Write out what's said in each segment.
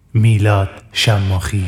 میلاد شماخی.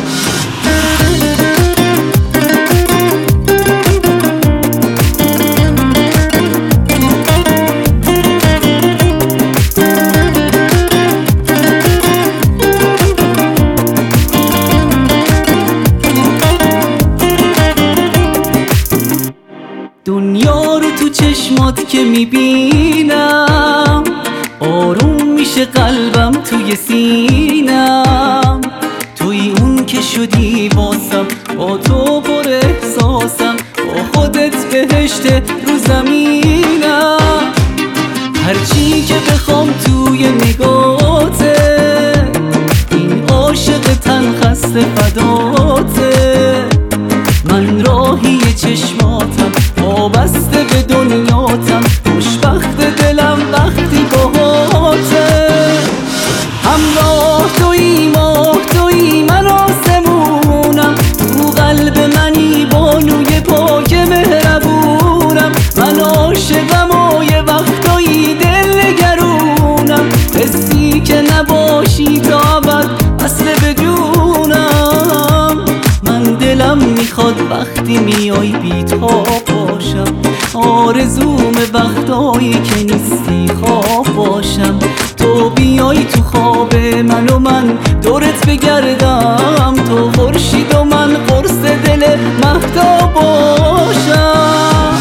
دنیا رو تو چشمات که میبینم آروم میشه قلبم توی سینم. توی اون که شدی واسم، با تو پر احساسم، با خودت بهشت رو زمینم. هرچی که بخوام توی نگاته، این عاشق تن خسته فداته. من راهی چشماتم، وابسته به دنیاتم، خوشبخت دلم وقتی باهاته. همراه تویی، ماه تویی، من آسمونم، تو قلب منی، بانوی پاک مهربونم. من عاشقم و یه وقتایی دلنگرونم، حسی که نباشی تا ابد اصل بدونم. من دلم میخواد وقتی میای بی‌تاب باشم، آرزوم وقتایی که نیستی خواب باشم. تو بیای تو خواب من و من دورت بگردم، تو خورشید و من قرص دل مهتاب باشم.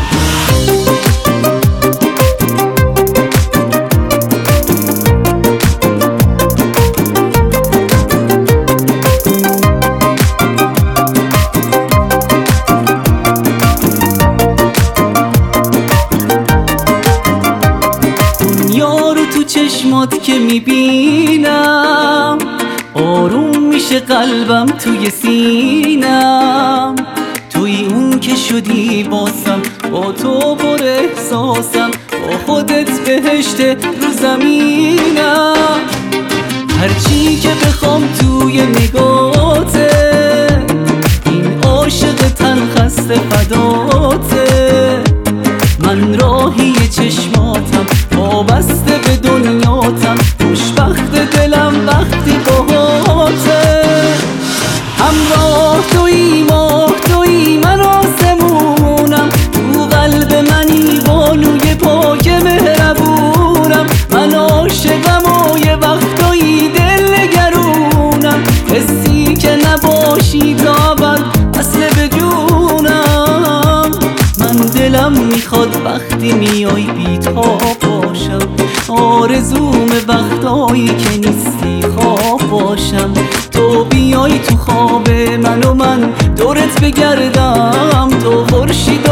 چشمات که میبینم آروم میشه قلبم توی سینم. توی اون که شدی واسم، با تو پر احساسم، با خودت بهشت رو زمینم. هرچی که بخوام توی نگاته، این عاشق تن خسته فداته. من راهی چشماتم، وابسته به دنیاتم، خوشبخت دلم وقتی باهاته. همراه تویی، ماه تویی، من آسمونم، تو قلب منی، بانوی پاک مهربونم. من عاشقم و یه وقتایی دلنگرونم، حسی که نباشی تا ابد اصل بدونم. من دلم میخواد وقتی میای بی‌تاب باشم، آرزوم وقتایی که نیستی خواب باشم. تو بیای تو خواب من و من دورت بگردم، تو خورشید